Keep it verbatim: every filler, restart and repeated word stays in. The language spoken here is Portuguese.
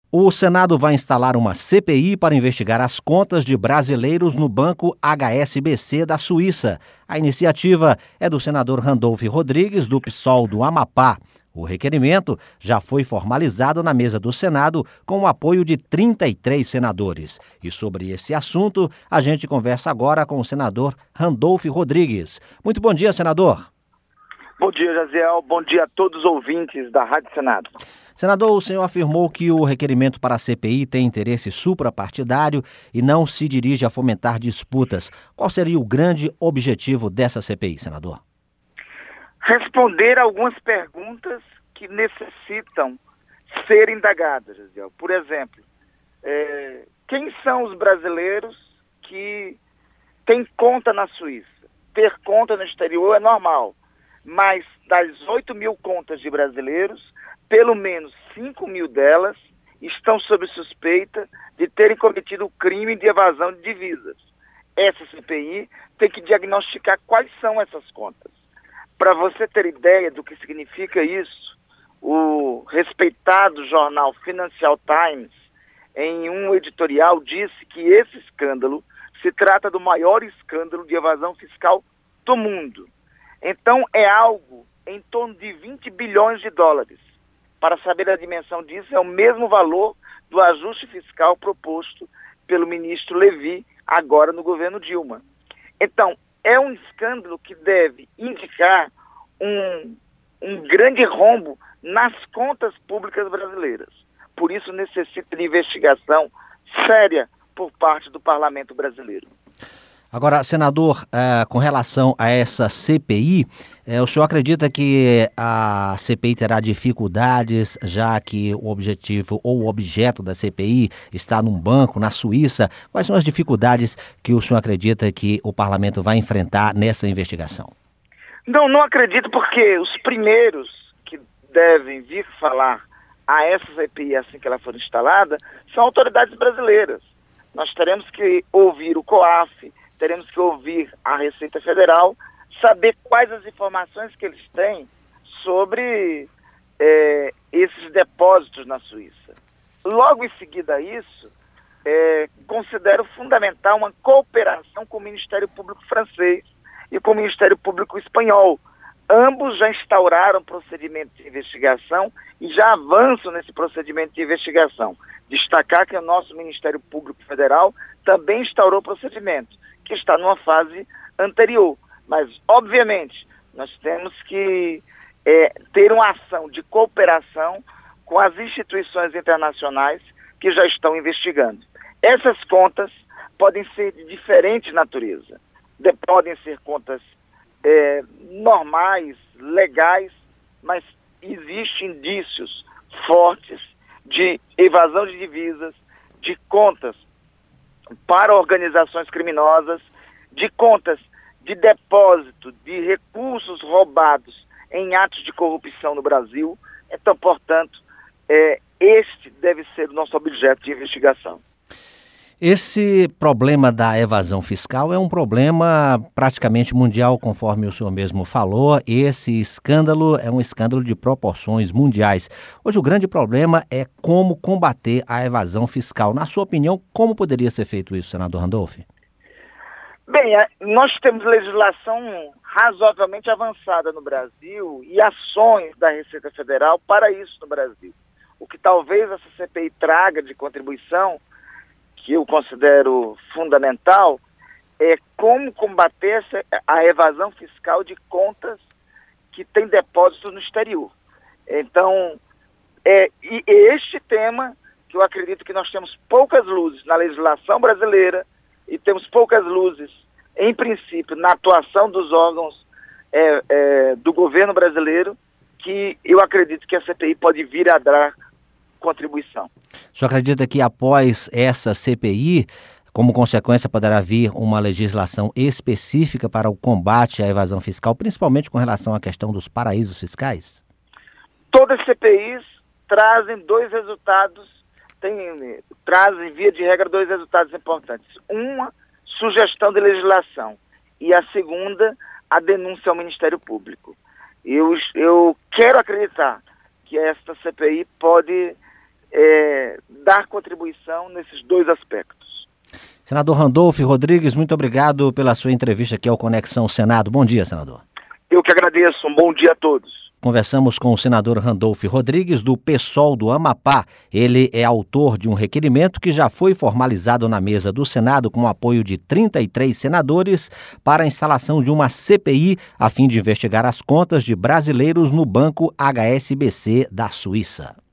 O Senado vai instalar uma C P I para investigar as contas de brasileiros no banco H S B C da Suíça. A iniciativa é do senador Randolph Rodrigues, do PSOL do Amapá. O requerimento já foi formalizado na mesa do Senado com o apoio de trinta e três senadores. E sobre esse assunto, a gente conversa agora com o senador Randolph Rodrigues. Muito bom dia, senador. Bom dia, Jaziel. Bom dia a todos os ouvintes da Rádio Senado. Senador, o senhor afirmou que o requerimento para a C P I tem interesse suprapartidário e não se dirige a fomentar disputas. Qual seria o grande objetivo dessa C P I, senador? Responder algumas perguntas que necessitam ser indagadas, Jaziel. Por exemplo, é, quem são os brasileiros que têm conta na Suíça? Ter conta no exterior é normal, mas das oito mil contas de brasileiros, pelo menos cinco mil delas estão sob suspeita de terem cometido o crime de evasão de divisas. Essa C P I tem que diagnosticar quais são essas contas. Para você ter ideia do que significa isso, o respeitado jornal Financial Times, em um editorial, disse que esse escândalo se trata do maior escândalo de evasão fiscal do mundo. Então, é algo em torno de vinte bilhões de dólares. Para saber a dimensão disso, é o mesmo valor do ajuste fiscal proposto pelo ministro Levi, agora no governo Dilma. Então, é um escândalo que deve indicar um, um grande rombo nas contas públicas brasileiras. Por isso, necessita de investigação séria por parte do parlamento brasileiro. Agora, senador, eh, com relação a essa C P I, eh, o senhor acredita que a C P I terá dificuldades, já que o objetivo ou o objeto da C P I está num banco na Suíça? Quais são as dificuldades que o senhor acredita que o parlamento vai enfrentar nessa investigação? Não, não acredito, porque os primeiros que devem vir falar a essa C P I assim que ela for instalada são autoridades brasileiras. Nós teremos que ouvir o COAF, teremos que ouvir a Receita Federal, saber quais as informações que eles têm sobre é, esses depósitos na Suíça. Logo em seguida a isso, é, considero fundamental uma cooperação com o Ministério Público francês e com o Ministério Público espanhol. Ambos já instauraram procedimento de investigação e já avançam nesse procedimento de investigação. Destacar que o nosso Ministério Público Federal também instaurou procedimento, que está numa fase anterior. Mas, obviamente, nós temos que é, ter uma ação de cooperação com as instituições internacionais que já estão investigando. Essas contas podem ser de diferente natureza. De, podem ser contas é, normais, legais, mas existem indícios fortes de evasão de divisas, de contas para organizações criminosas, de contas de depósito de recursos roubados em atos de corrupção no Brasil. Então, portanto, é, este deve ser o nosso objeto de investigação. Esse problema da evasão fiscal é um problema praticamente mundial, conforme o senhor mesmo falou. Esse escândalo é um escândalo de proporções mundiais. Hoje o grande problema é como combater a evasão fiscal. Na sua opinião, como poderia ser feito isso, senador Randolph? Bem, nós temos legislação razoavelmente avançada no Brasil e ações da Receita Federal para isso no Brasil. O que talvez essa C P I traga de contribuição, que eu considero fundamental, é como combater a evasão fiscal de contas que têm depósitos no exterior. Então, é e este tema que eu acredito que nós temos poucas luzes na legislação brasileira e temos poucas luzes, em princípio, na atuação dos órgãos é, é, do governo brasileiro, que eu acredito que a C P I pode vir a dar contribuição. O senhor acredita que após essa C P I, como consequência, poderá vir uma legislação específica para o combate à evasão fiscal, principalmente com relação à questão dos paraísos fiscais? Todas as C P Is trazem dois resultados, tem, trazem, via de regra, dois resultados importantes. Uma, sugestão de legislação, e a segunda, a denúncia ao Ministério Público. Eu, eu quero acreditar que esta C P I pode é, dar contribuição nesses dois aspectos. Senador Randolfo Rodrigues, muito obrigado pela sua entrevista aqui ao Conexão Senado. Bom dia, senador. Eu que agradeço. Um bom dia a todos. Conversamos com o senador Randolfo Rodrigues, do PSOL do Amapá. Ele é autor de um requerimento que já foi formalizado na mesa do Senado com o apoio de trinta e três senadores para a instalação de uma C P I a fim de investigar as contas de brasileiros no banco H S B C da Suíça.